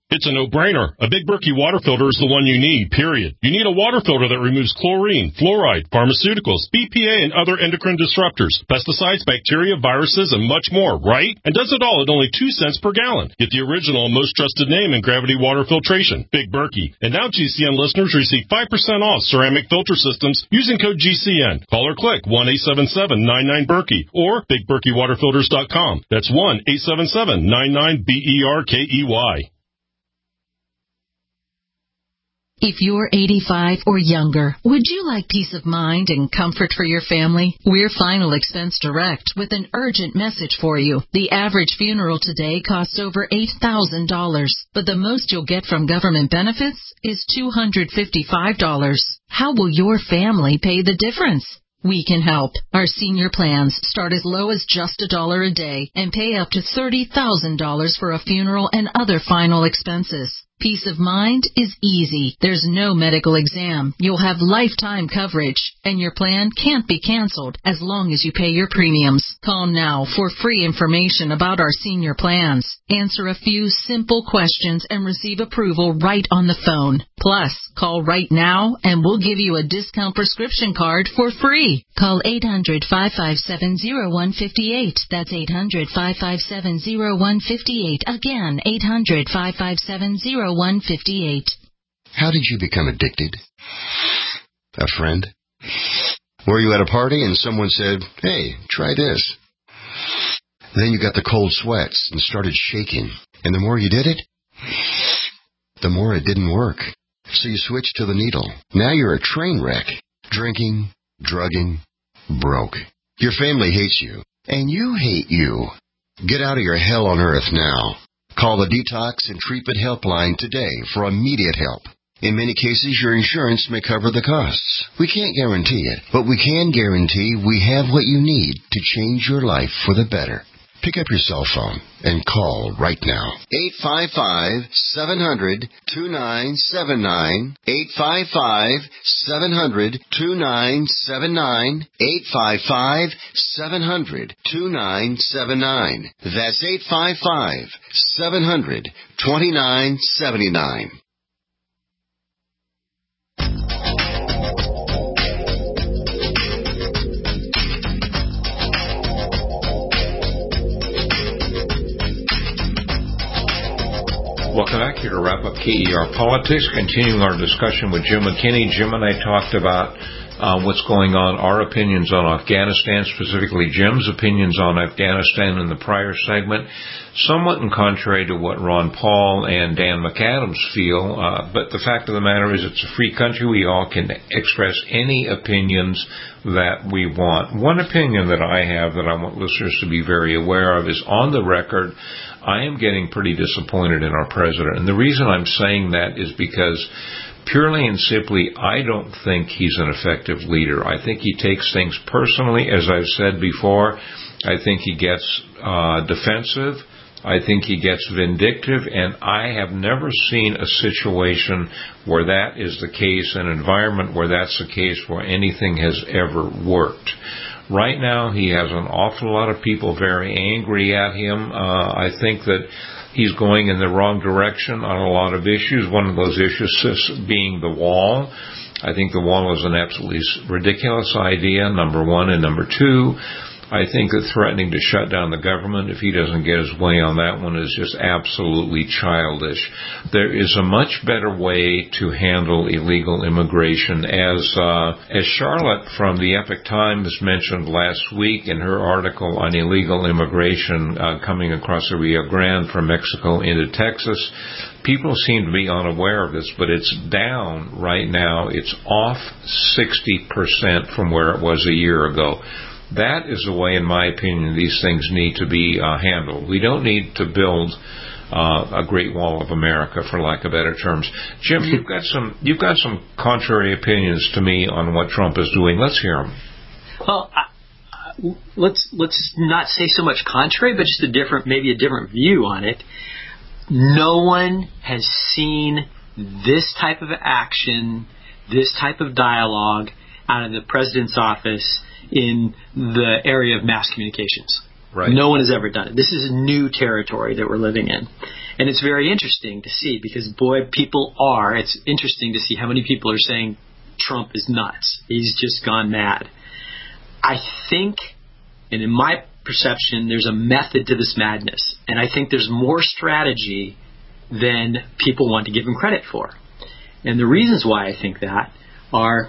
It's a no-brainer. A Big Berkey water filter is the one you need, period. You need a water filter that removes chlorine, fluoride, pharmaceuticals, B P A, and other endocrine disruptors, pesticides, bacteria, viruses, and much more, right? And does it all at only two cents per gallon. Get the original, most trusted name in gravity water filtration, Big Berkey. And now G C N listeners receive five percent off ceramic filter systems using code G C N. Call or click one eight seven seven nine nine Berkey or big berkey water filters dot com. That's one eight seven seven nine nine B E R K E Y. If you're eighty-five or younger, would you like peace of mind and comfort for your family? We're Final Expense Direct with an urgent message for you. The average funeral today costs over eight thousand dollars, but the most you'll get from government benefits is two hundred fifty-five dollars. How will your family pay the difference? We can help. Our senior plans start as low as just a dollar a day and pay up to thirty thousand dollars for a funeral and other final expenses. Peace of mind is easy. There's no medical exam. You'll have lifetime coverage, and your plan can't be canceled as long as you pay your premiums. Call now for free information about our senior plans. Answer a few simple questions and receive approval right on the phone. Plus, call right now and we'll give you a discount prescription card for free. Call eight hundred, five five seven, zero one five eight. That's eight hundred, five five seven, zero one five eight. Again, eight hundred, five five seven, zero one five eight. How did you become addicted? A friend? Were you at a party and someone said, hey, try this? Then you got the cold sweats and started shaking. And the more you did it, the more it didn't work. So you switched to the needle. Now you're a train wreck. Drinking, drugging, broke. Your family hates you. And you hate you. Get out of your hell on earth now. Call the Detox and Treatment Helpline today for immediate help. In many cases, your insurance may cover the costs. We can't guarantee it, but we can guarantee we have what you need to change your life for the better. Pick up your cell phone and call right now. eight five five, seven hundred, two nine seven nine. eight five five, seven hundred, two nine seven nine. eight five five, seven hundred, two nine seven nine. That's eight five five, seven hundred, two nine seven nine. Welcome back here to wrap up K E R Politics, continuing our discussion with Jim McKinney. Jim and I talked about uh, what's going on, our opinions on Afghanistan, specifically Jim's opinions on Afghanistan in the prior segment, somewhat in contrary to what Ron Paul and Dan McAdams feel. Uh, but the fact of the matter is it's a free country. We all can express any opinions that we want. One opinion that I have that I want listeners to be very aware of is, on the record, I am getting pretty disappointed in our president. And the reason I'm saying that is because purely and simply, I don't think he's an effective leader. I think he takes things personally. As I've said before, I think he gets uh, defensive. I think he gets vindictive, and I have never seen a situation where that is the case, an environment where that's the case, where anything has ever worked. Right now, he has an awful lot of people very angry at him. Uh, I think that he's going in the wrong direction on a lot of issues. One of those issues being the wall. I think the wall is an absolutely ridiculous idea, number one. And number two, I think that threatening to shut down the government if he doesn't get his way on that one is just absolutely childish. There is a much better way to handle illegal immigration. As uh, as Charlotte from the Epoch Times mentioned last week in her article on illegal immigration uh, coming across the Rio Grande from Mexico into Texas, people seem to be unaware of this, but it's down right now. It's off sixty percent from where it was a year ago. That is the way, in my opinion, these things need to be uh, handled. We don't need to build uh, a Great Wall of America, for lack of better terms. Jim, you've got some you've got some contrary opinions to me on what Trump is doing. Let's hear them. Well, uh, let's let's not say so much contrary, but just a different, maybe a different view on it. No one has seen this type of action, this type of dialogue out of the president's office in the area of mass communications. Right. No one has ever done it. This is new territory that we're living in. And it's very interesting to see because, boy, people are. It's interesting to see how many people are saying Trump is nuts. He's just gone mad. I think, and in my perception, there's a method to this madness. And I think there's more strategy than people want to give him credit for. And the reasons why I think that are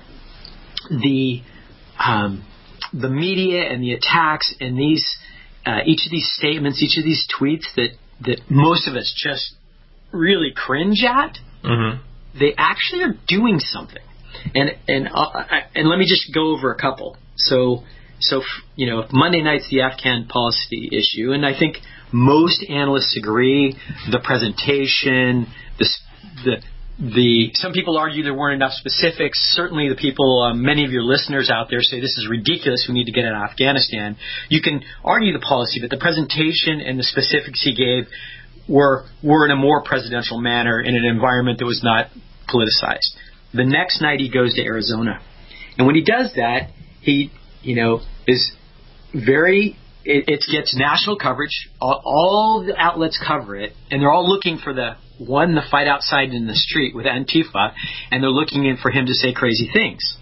the um, the media and the attacks and these uh, each of these statements, each of these tweets that, that most of us just really cringe at. Mm-hmm. They actually are doing something. And and uh, and let me just go over a couple. So so you know, Monday night's the Afghan policy issue, and I think most analysts agree. The presentation, the the the some people argue there weren't enough specifics. Certainly, the people, uh, many of your listeners out there say this is ridiculous. We need to get out of Afghanistan. You can argue the policy, but the presentation and the specifics he gave were were in a more presidential manner in an environment that was not politicized. The next night he goes to Arizona. And when he does that, he, you know, is very, it, it gets national coverage. All, all the outlets cover it. And they're all looking for the, one, the fight outside in the street with Antifa. And they're looking in for him to say crazy things.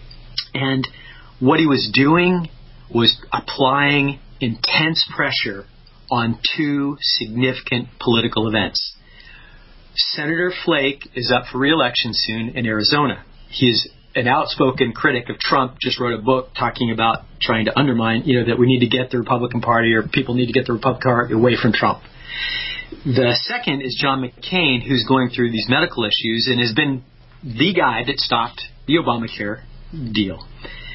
And what he was doing was applying intense pressure on two significant political events. Senator Flake is up for re-election soon in Arizona. He's an outspoken critic of Trump, just wrote a book talking about trying to undermine, you know, that we need to get the Republican Party or people need to get the Republican Party away from Trump. The second is John McCain, who's going through these medical issues and has been the guy that stopped the Obamacare deal.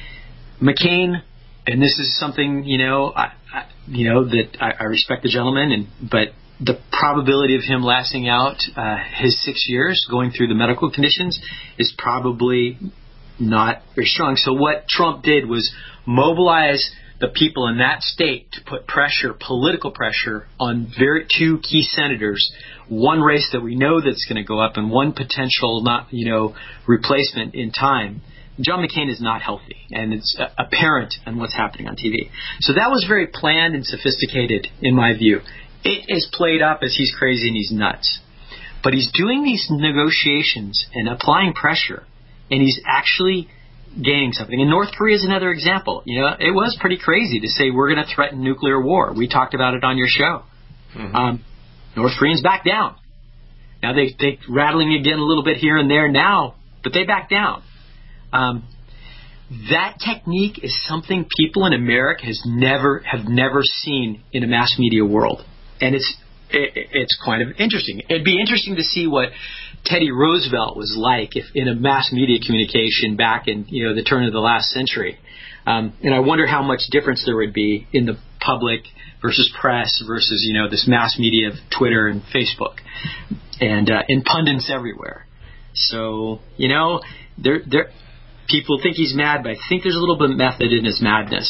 McCain, and this is something, you know, I, I, you know, that I, I respect the gentleman, and but the probability of him lasting out uh, his six years going through the medical conditions is probably not very strong. So what Trump did was mobilize the people in that state to put pressure, political pressure, on very two key senators, one race that we know that's going to go up and one potential not, you know, replacement in time. John McCain is not healthy, and it's uh, apparent in what's happening on T V. So that was very planned and sophisticated, in my view. It is played up as he's crazy and he's nuts. But he's doing these negotiations and applying pressure, and he's actually gaining something. And North Korea is another example. You know, it was pretty crazy to say we're going to threaten nuclear war. We talked about it on your show. Mm-hmm. Um, North Koreans back down. Now they they rattling again a little bit here and there now, but they back down. Um, that technique is something people in America has never have never seen in a mass media world. And it's it, it's kind of interesting. It'd be interesting to see what Teddy Roosevelt was like if in a mass media communication back in, you know, the turn of the last century. Um, and I wonder how much difference there would be in the public versus press versus, you know, this mass media of Twitter and Facebook and uh, and pundits everywhere. So, you know, there there people think he's mad, but I think there's a little bit of method in his madness.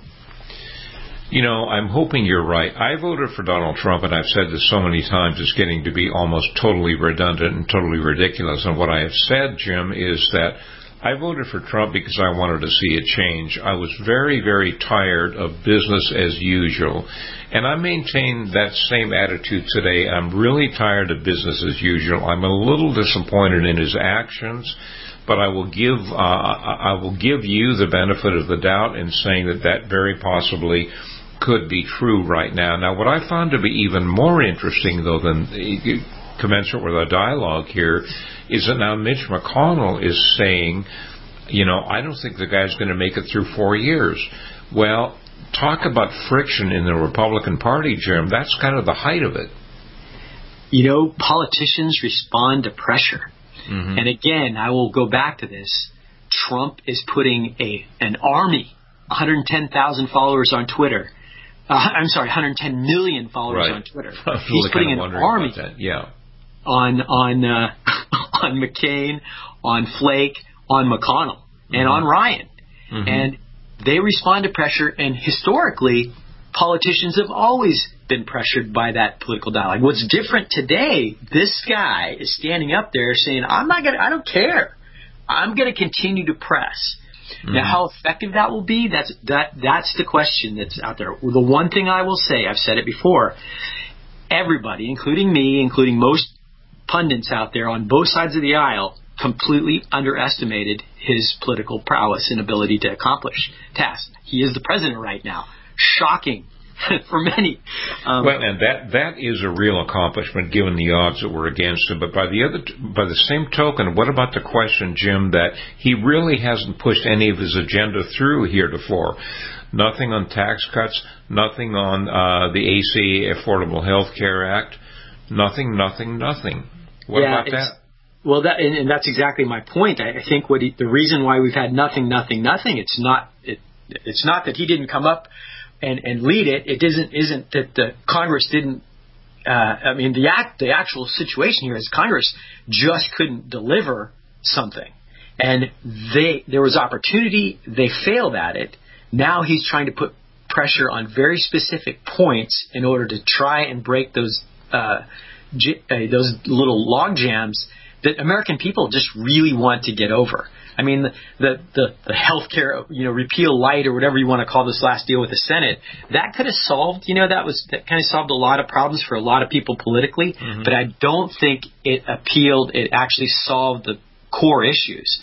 You know, I'm hoping you're right. I voted for Donald Trump, and I've said this so many times, it's getting to be almost totally redundant and totally ridiculous. And what I have said, Jim, is that I voted for Trump because I wanted to see a change. I was very, very tired of business as usual. And I maintain that same attitude today. I'm really tired of business as usual. I'm a little disappointed in his actions. But I will give uh, I will give you the benefit of the doubt in saying that that very possibly could be true right now. Now, what I found to be even more interesting, though, than commensurate with our dialogue here, is that now Mitch McConnell is saying, you know, I don't think the guy's going to make it through four years. Well, talk about friction in the Republican Party, Jim. That's kind of the height of it. You know, politicians respond to pressure. Mm-hmm. And again, I will go back to this. Trump is putting a an army, one hundred ten thousand followers on Twitter. Uh, I'm sorry, one hundred ten million followers right. on Twitter. He's really putting an army yeah. on on uh, on McCain, on Flake, on McConnell, mm-hmm. and on Ryan. Mm-hmm. And they respond to pressure. And historically, politicians have always been pressured by that political dialogue. What's different today, this guy is standing up there saying, I'm not going to, I don't care. I'm going to continue to press. Mm-hmm. Now, how effective that will be, that's that that's the question that's out there. The one thing I will say, I've said it before, everybody, including me, including most pundits out there on both sides of the aisle, completely underestimated his political prowess and ability to accomplish tasks. He is the president right now. Shocking for many. Um, well, and that that is a real accomplishment given the odds that were against him. But by the other, by the same token, what about the question, Jim, that he really hasn't pushed any of his agenda through heretofore? Nothing on tax cuts, nothing on uh, the A C A, Affordable Health Care Act, nothing, nothing, nothing. What yeah, about that? Well, that, and, and that's exactly my point. I, I think what he, the reason why we've had nothing, nothing, nothing, it's not it, it's not that he didn't come up and, and lead it. It isn't isn't that the Congress didn't. Uh, I mean, the act the actual situation here is Congress just couldn't deliver something, and they there was opportunity. They failed at it. Now he's trying to put pressure on very specific points in order to try and break those uh, j- uh, those little log jams that American people just really want to get over. I mean, the, the, the, the healthcare, you know, repeal light or whatever you want to call this last deal with the Senate, that could have solved, you know, that was, that kind of solved a lot of problems for a lot of people politically, mm-hmm. but I don't think it appealed, it actually solved the core issues.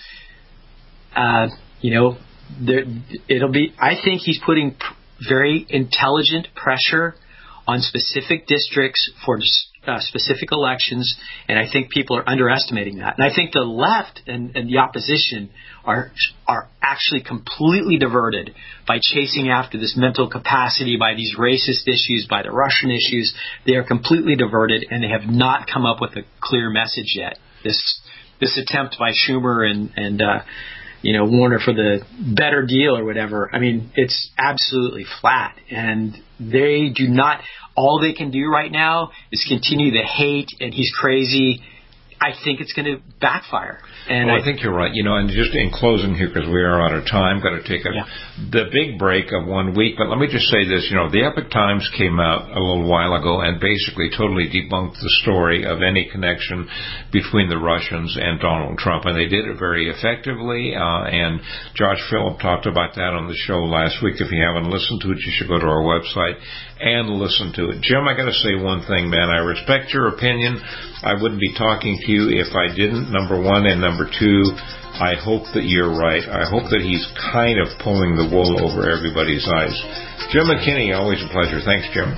Uh, you know, there, it'll be, I think he's putting pr- very intelligent pressure on specific districts for uh, specific elections, and I think people are underestimating that. And I think the left and, and the opposition are are actually completely diverted by chasing after this mental capacity, by these racist issues, by the Russian issues. They are completely diverted, and they have not come up with a clear message yet. This this attempt by Schumer and and uh, you know Warner for the better deal or whatever. I mean, it's absolutely flat, and they do not. All they can do right now is continue to hate, and he's crazy. I think it's going to backfire. And well, I, I think you're right. You know, and just in closing here, because we are out of time, got to take a, yeah. the big break of one week. But let me just say this. You know, the Epoch Times came out a little while ago and basically totally debunked the story of any connection between the Russians and Donald Trump. And they did it very effectively. Uh, and Josh Phillip talked about that on the show last week. If you haven't listened to it, you should go to our website and listen to it. Jim, I got to say one thing, man. I respect your opinion. I wouldn't be talking to you if I didn't, number one. And number two, I hope that you're right. I hope that he's kind of pulling the wool over everybody's eyes. Jim McKinney, always a pleasure. Thanks, Jim.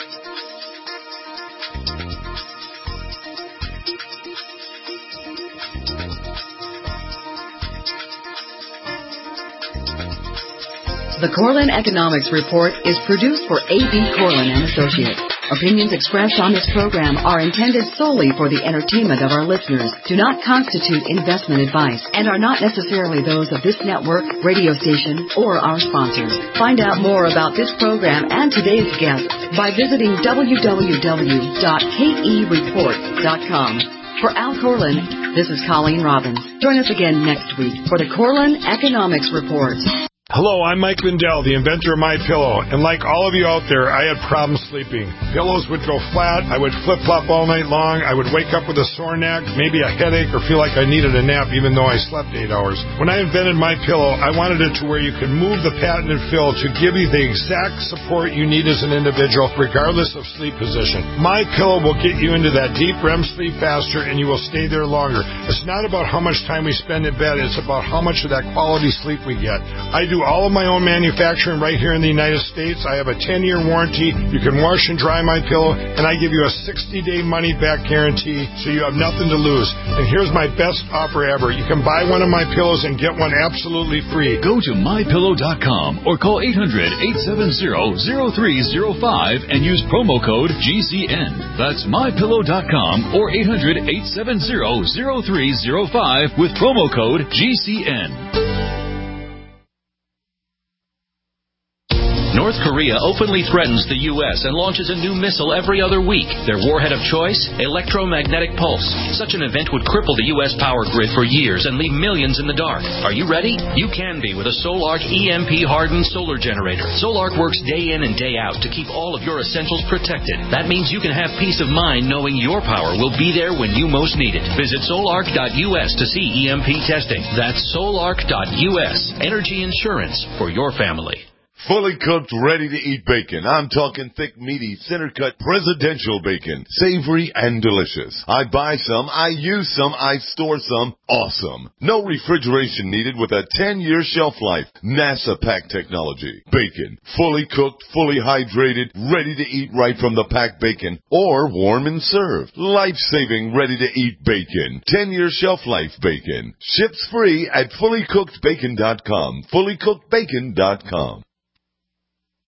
The Corlin Economics Report is produced for A B. Corlin and Associates. Opinions expressed on this program are intended solely for the entertainment of our listeners, do not constitute investment advice, and are not necessarily those of this network, radio station, or our sponsors. Find out more about this program and today's guests by visiting w w w dot k e report dot com. For Al Corlin, this is Colleen Robbins. Join us again next week for the Corlin Economics Report. Hello, I'm Mike Lindell, the inventor of MyPillow, and like all of you out there, I had problems sleeping. Pillows would go flat, I would flip-flop all night long, I would wake up with a sore neck, maybe a headache, or feel like I needed a nap even though I slept eight hours. When I invented MyPillow, I wanted it to where you could move the patented fill to give you the exact support you need as an individual, regardless of sleep position. MyPillow will get you into that deep R E M sleep faster, and you will stay there longer. It's not about how much time we spend in bed, it's about how much of that quality sleep we get. I do all of my own manufacturing right here in the United States. I have a ten-year warranty. You can wash and dry my pillow, and I give you a sixty-day money-back guarantee, so you have nothing to lose. And here's my best offer ever. You can buy one of my pillows and get one absolutely free. Go to my pillow dot com or call eight hundred, eight seven zero, zero three zero five and use promo code G C N. That's my pillow dot com or eight hundred, eight seven zero, zero three zero five with promo code G C N. North Korea openly threatens the U S and launches a new missile every other week. Their warhead of choice? Electromagnetic pulse. Such an event would cripple the U S power grid for years and leave millions in the dark. Are you ready? You can be with a Solark E M P-hardened solar generator. Solark works day in and day out to keep all of your essentials protected. That means you can have peace of mind knowing your power will be there when you most need it. Visit solark dot U S to see E M P testing. That's solark dot U S. Energy insurance for your family. Fully cooked, ready-to-eat bacon. I'm talking thick, meaty, center-cut presidential bacon. Savory and delicious. I buy some, I use some, I store some. Awesome. No refrigeration needed with a ten-year shelf life. NASA pack technology. Bacon. Fully cooked, fully hydrated, ready to eat right from the packed bacon. Or warm and served. Life-saving, ready-to-eat bacon. ten-year shelf life bacon. Ships free at fully cooked bacon dot com. fully cooked bacon dot com.